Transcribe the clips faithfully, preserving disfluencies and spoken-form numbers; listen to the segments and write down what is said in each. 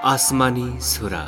আসমানী সূরা।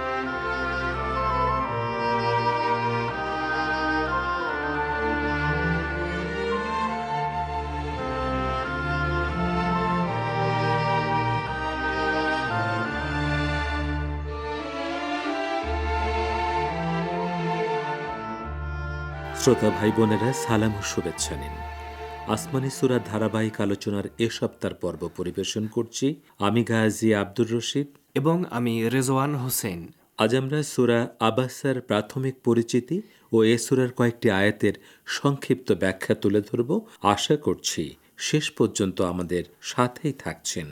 শ্রোতা ভাই বোনেরা, সালাম ও শুভেচ্ছা নিন। আসমানী সূরার ধারাবাহিক আলোচনার এ সপ্তাহের পর্ব পরিবেশন করছি আমি গাজী আব্দুর রশিদ এবং আমি রেজওয়ান হোসেন। আজ আমরা সূরা আবাসার প্রাথমিক পরিচিতি ও এ সূরার কয়েকটি আয়াতের সংক্ষিপ্ত ব্যাখ্যা তুলে ধরব। আশা করছি শেষ পর্যন্ত আমাদের সাথেই থাকছেন।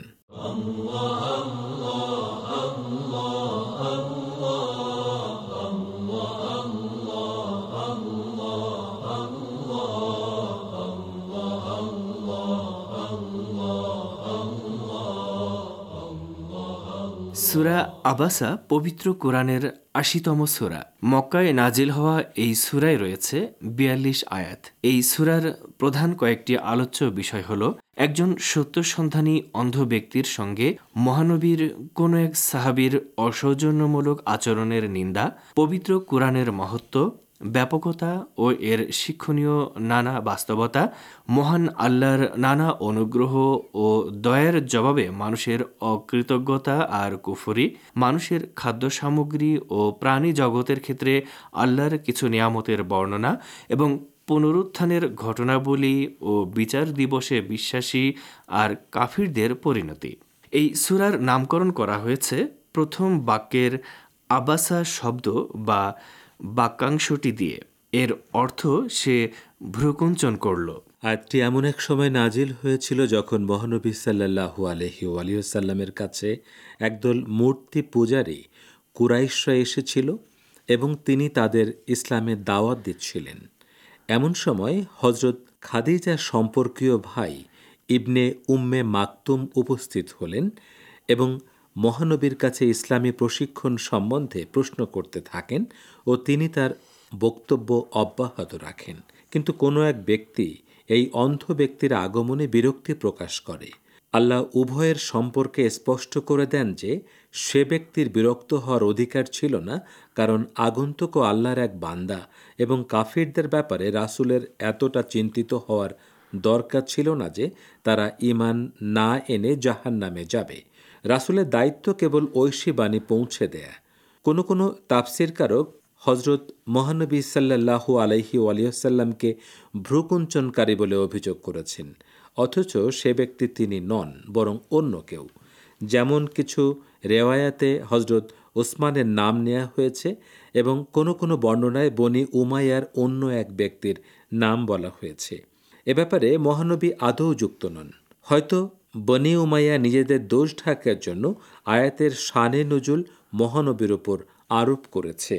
সূরা আবাসা পবিত্র কোরআনের আশিতম সূরা। মক্কায় নাজিল হওয়া এই সূরায় রয়েছে বিয়াল্লিশ আয়াত। এই সূরার প্রধান কয়েকটি আলোচ্য বিষয় হল একজন সত্যসন্ধানী অন্ধ ব্যক্তির সঙ্গে মহানবীর কোনো এক সাহাবীর অসৌজন্যমূলক আচরণের নিন্দা, পবিত্র কোরআনের মহত্ব, ব্যাপকতা ও এর শিক্ষণীয় নানা বাস্তবতা, মহান আল্লাহর নানা অনুগ্রহ ও দয়ার জবাবে মানুষের অকৃতজ্ঞতা আর কুফরি, মানুষের খাদ্য সামগ্রী ও প্রাণী জগতের ক্ষেত্রে আল্লাহর কিছু নিয়ামতের বর্ণনা এবং পুনরুত্থানের ঘটনাবলী ও বিচার দিবসে বিশ্বাসী আর কাফিরদের পরিণতি। এই সূরার নামকরণ করা হয়েছে প্রথম বাক্যের আবাসা শব্দ বা বাক্যাংশটি দিয়ে। এর অর্থ সে ভ্রুকুঞ্চন করল। আয়াতটি এমন এক সময় নাজিল হয়েছিল যখন মহানবী সাল্লাল্লাহু আলাইহি ওয়াসাল্লামের কাছে একদল মূর্তি পূজারী কুরাইশরা এসেছিল এবং তিনি তাদের ইসলামের দাওয়াত দিচ্ছিলেন। এমন সময় হযরত খাদিজার সম্পর্কীয় ভাই ইবনে উম্মে মাকতুম উপস্থিত হলেন এবং মহানবীর কাছে ইসলামী প্রশিক্ষণ সম্বন্ধে প্রশ্ন করতে থাকেন ও তিনি তার বক্তব্য অব্যাহত রাখেন। কিন্তু কোনো এক ব্যক্তি এই অন্ধ ব্যক্তির আগমনে বিরক্তি প্রকাশ করে। আল্লাহ উভয়ের সম্পর্কে স্পষ্ট করে দেন যে সে ব্যক্তির বিরক্ত হওয়ার অধিকার ছিল না, কারণ আগন্তুক ও আল্লাহর এক বান্দা এবং কাফিরদের ব্যাপারে রাসূলের এতটা চিন্তিত হওয়ার দরকার ছিল না যে তারা ঈমান না এনে জাহান্নামে যাবে। রাসূলের দায়িত্ব কেবল ঐশী বাণী পৌঁছে দেয়া। কোনো কোনো তাফসীরকারক হযরত মহানবী সাল্লাল্লাহু আলাইহি ওয়াসাল্লামকে ভ্রুকুঞ্চনকারী বলে অভিযোগ করেছেন, অথচ সে ব্যক্তি তিনি নন, বরং অন্য কেউ। যেমন কিছু রেওয়ায়াতে হযরত ওসমানের নাম নেওয়া হয়েছে এবং কোনো কোনো বর্ণনায় বনি উমাইয়ার অন্য এক ব্যক্তির নাম বলা হয়েছে। এ ব্যাপারে মহানবী আদৌ যুক্ত নন। হয়তো বনি উমাইয়া নিজেদের দোষ ঢাকার জন্য আয়াতের শানে নুজুল মহানবীর উপর আরোপ করেছে।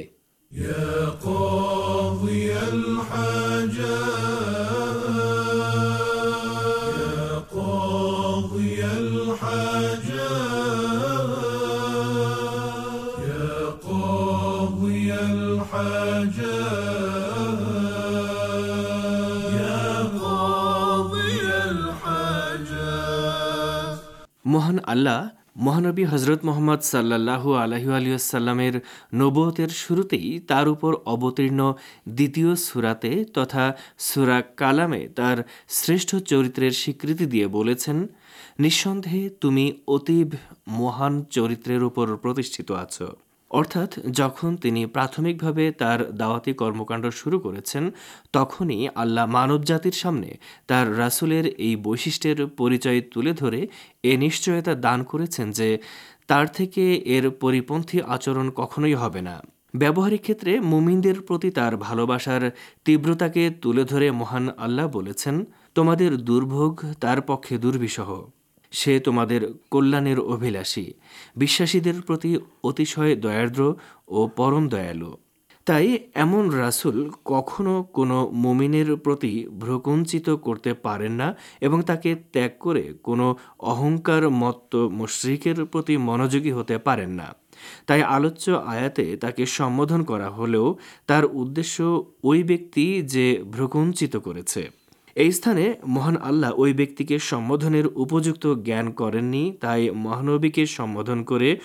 يا قاضي الحاجات يا قاضي الحاجات يا قاضي الحاجات يا قاضي الحاجات মহান আল্লাহ মহানবী হযরত মুহাম্মদ সাল্লাল্লাহু আলাইহি ওয়াসাল্লামের নবুয়তের শুরুতেই তার উপর অবতীর্ণ দ্বিতীয় সূরাতে তথা সূরা কালামে তার শ্রেষ্ঠ চরিত্রের স্বীকৃতি দিয়ে বলেছেন, নিঃসন্দেহে তুমি অতীব মহান চরিত্রের উপর প্রতিষ্ঠিত আছো। অর্থাৎ যখন তিনি প্রাথমিকভাবে তার দাওয়াতি কর্মকাণ্ড শুরু করেছেন, তখনই আল্লাহ মানবজাতির সামনে তার রাসূলের এই বৈশিষ্ট্যের পরিচয় তুলে ধরে এ নিশ্চয়তা দান করেছেন যে তার থেকে এর পরিপন্থী আচরণ কখনোই হবে না। ব্যবহারিক ক্ষেত্রে মুমিনদের প্রতি তার ভালোবাসার তীব্রতাকে তুলে ধরে মহান আল্লাহ বলেছেন, তোমাদের দুর্ভোগ তার পক্ষে দুর্বিষহ, সে তোমাদের কল্যাণের অভিলাষী, বিশ্বাসীদের প্রতি অতিশয় দয়ার্দ্র ও পরম দয়ালু। তাই এমন রাসূল কখনো কোনো মুমিনের প্রতি ভ্রুকুঞ্চিত করতে পারেন না এবং তাকে ত্যাগ করে কোনো অহংকার মত্ত মুশরিকের প্রতি মনোযোগী হতে পারেন না। তাই আলোচ্য আয়াতে তাকে সম্বোধন করা হলেও তার উদ্দেশ্য ওই ব্যক্তি যে ভ্রুকুঞ্চিত করেছে। এই স্থানে মহান আল্লাহ ওই ব্যক্তিকে সম্বোধনের উপযুক্ত জ্ঞান করেননি, তাই মহানবীকে সম্বোধন করে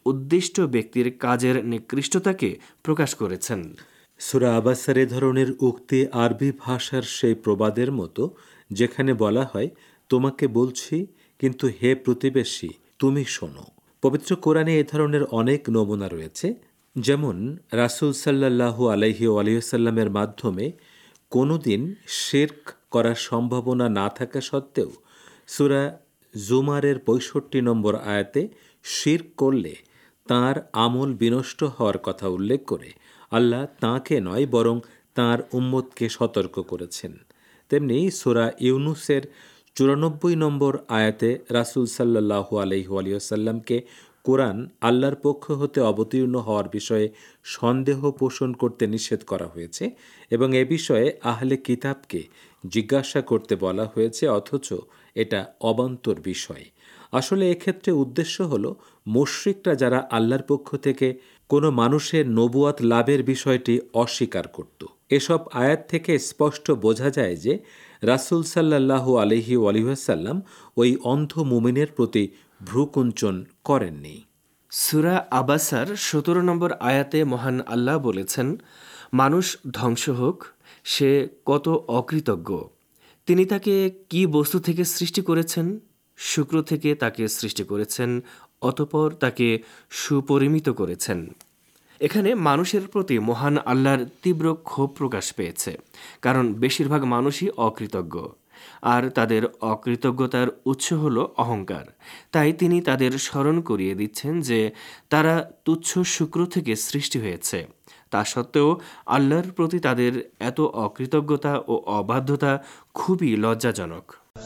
উদ্দিষ্ট ব্যক্তির কাজের নিকৃষ্টতাকে প্রকাশ করেছেন। সূরা আবাসার এ ধরনের উক্তি আরবি ভাষার সেই প্রবাদের মতো, যেখানে বলা হয়, তোমাকে বলছি কিন্তু হে প্রতিবেশী তুমি শোনো। পবিত্র কোরআনে এ ধরনের অনেক নমুনা রয়েছে। যেমন রাসূল সাল্লাল্লাহু আলাইহি ওয়াসাল্লামের মাধ্যমে কোনোদিন শিরক করার সম্ভাবনা না থাকা সত্ত্বেও সূরা জুমারের পঁয়ষট্টি নম্বর আয়াতে শিরক করলে তাঁর আমল বিনষ্ট হওয়ার কথা উল্লেখ করে আল্লাহ তাঁকে নয় বরং তাঁর উম্মতকে সতর্ক করেছেন। তেমনি সূরা ইউনুসের চুরানব্বই নম্বর আয়াতে রাসূল সাল্লাল্লাহু আলাইহি ওয়াসাল্লামকে কোরআন আল্লাহর পক্ষ হতে অবতীর্ণ হওয়ার বিষয়ে সন্দেহ পোষণ করতে নিষেধ করা হয়েছে এবং এ বিষয়ে আহলে কিতাবকে জিজ্ঞাসা করতে বলা হয়েছে, অথচ এটা অবান্তর বিষয়। আসলে এক্ষেত্রে উদ্দেশ্য হল মুশরিকরা যারা আল্লাহর পক্ষ থেকে কোনো মানুষের নবুয়াত লাভের বিষয়টি অস্বীকার করত। এসব আয়াত থেকে স্পষ্ট বোঝা যায় যে রাসূল সাল্লাল্লাহু আলাইহি ওয়াসাল্লাম ওই অন্ধ মুমিনের প্রতি ভ্রুকুঞ্চন করেননি। সূরা আবাসার সতেরো নম্বর আয়াতে মহান আল্লাহ বলেছেন, মানুষ ধ্বংস হোক, সে কত অকৃতজ্ঞ। তিনি তাকে কি বস্তু থেকে সৃষ্টি করেছেন? শুক্র থেকে তাকে সৃষ্টি করেছেন, অতঃপর তাকে সুপরিমিত করেছেন। এখানে মানুষের প্রতি মহান আল্লাহর তীব্র ক্ষোভ প্রকাশ পেয়েছে, কারণ বেশিরভাগ মানুষই অকৃতজ্ঞ, আর তাদের অকৃতজ্ঞতার উৎস হল অহংকার। তাই তিনি তাদের স্মরণ করিয়ে দিচ্ছেন যে তারা তুচ্ছ শুক্র থেকে সৃষ্টি হয়েছে। তা সত্ত্বেও আল্লাহর প্রতি তাদের এত অকৃতজ্ঞতা ও অবাধ্যতা খুবই লজ্জাজনক।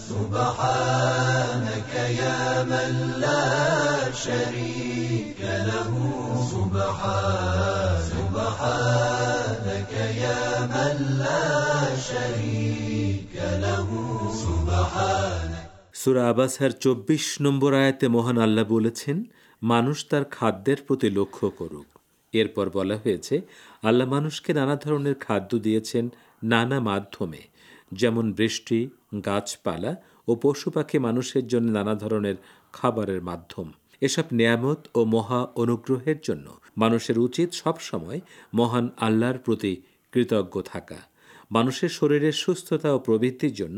সুবহানাকা ইয়া মান লা শারীকা লাহু, সুবহানাকা ইয়া মান লা শারীকা লাহু, সুবহানাক। সূরা আবাসার চব্বিশ নম্বর আয়াতে মহান আল্লাহ বলেছেন, মানুষ তার খাদ্যের প্রতি লক্ষ্য করুক। এরপর বলা হয়েছে, আল্লাহ মানুষকে নানা ধরনের খাদ্য দিয়েছেন নানা মাধ্যমে, যেমন বৃষ্টি, গাছপালা ও পশু পাখি মানুষের জন্য নানা ধরনের খাবারের মাধ্যম। এসব নেয়ামত ও মহা অনুগ্রহের জন্য মানুষের উচিত সবসময় মহান আল্লাহর প্রতি কৃতজ্ঞ থাকা। মানুষের শরীরের সুস্থতা ও প্রবৃদ্ধির জন্য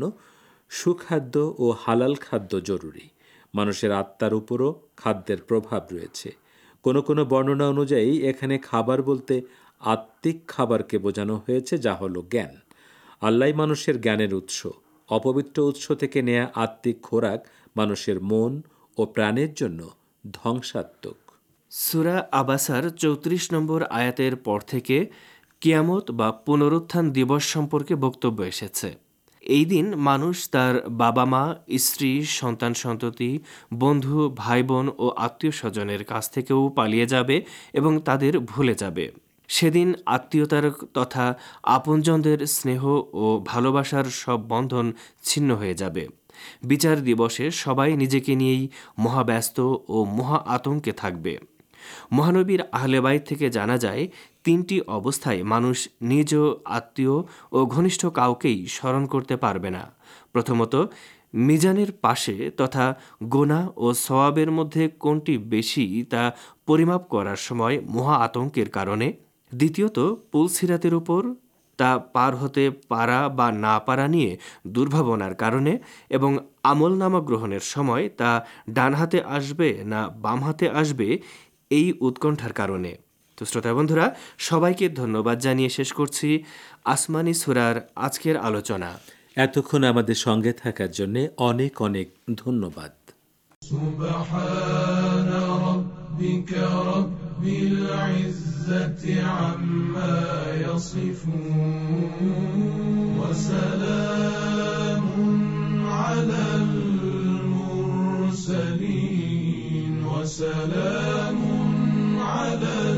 সুখাদ্য ও হালাল খাদ্য জরুরি। মানুষের আত্মার উপরও খাদ্যের প্রভাব রয়েছে। কোনো কোনো বর্ণনা অনুযায়ী এখানে খাবার বলতে আত্মিক খাবারকে বোঝানো হয়েছে, যা হলো জ্ঞান। আল্লাহ মানুষের জ্ঞানের উৎস। অপবিত্র উৎস থেকে নেয়া আত্মিক খোরাক মানুষের মন ও প্রাণের জন্য ধ্বংসাত্মক। সূরা আবাসার চৌত্রিশ নম্বর আয়াতের পর থেকে কিয়ামত বা পুনরুত্থান দিবস সম্পর্কে বক্তব্য এসেছে। এই দিন মানুষ তার বাবা মা, স্ত্রী, সন্তান সন্ততি, বন্ধু, ভাই বোন ও আত্মীয় স্বজনের কাছ থেকেও পালিয়ে যাবে এবং তাদের ভুলে যাবে। সেদিন আত্মীয়তার তথা আপনজনদের স্নেহ ও ভালোবাসার সব বন্ধন ছিন্ন হয়ে যাবে। বিচার দিবসে সবাই নিজেকে নিয়েই মহাব্যস্ত ও মহা আতঙ্কে থাকবে। মহানবীর আহলে বাইত থেকে জানা যায়, তিনটি অবস্থায় মানুষ নিজ আত্মীয় ও ঘনিষ্ঠ কাউকেই স্মরণ করতে পারবে না। প্রথমত, মিজানের পাশে তথা গোনা ও সওয়াবের মধ্যে কোনটি বেশি তা পরিমাপ করার সময় মহা আতঙ্কের কারণে। দ্বিতীয়ত, পুলসিরাতের উপর তা পার হতে পারা বা না পারা নিয়ে দুর্ভাবনার কারণে, এবং আমলনামা গ্রহণের সময় তা ডান হাতে আসবে না বাম হাতে আসবে এই উৎকণ্ঠার কারণে। তো শ্রোতা বন্ধুরা, সবাইকে ধন্যবাদ জানিয়ে শেষ করছি আসমানি সূরার আজকের আলোচনা। এতক্ষণ আমাদের সঙ্গে থাকার জন্য অনেক অনেক ধন্যবাদ। সুবহানা রাব্বিকা রাব্বিল ইজ্জাতি আম্মা ইয়াসিফুন ওয়া সালামুন আলাল মুরসালিন ওয়া সালামুন আলাল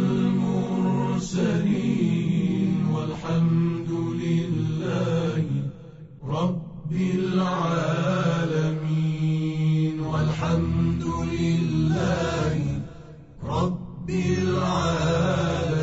মুরসালিন ওয়ালহামদুলিল্লাহি রাব্বিল আলামিন ওয়ালহামদুলিল্লাহি রাব্বিল আলামিন।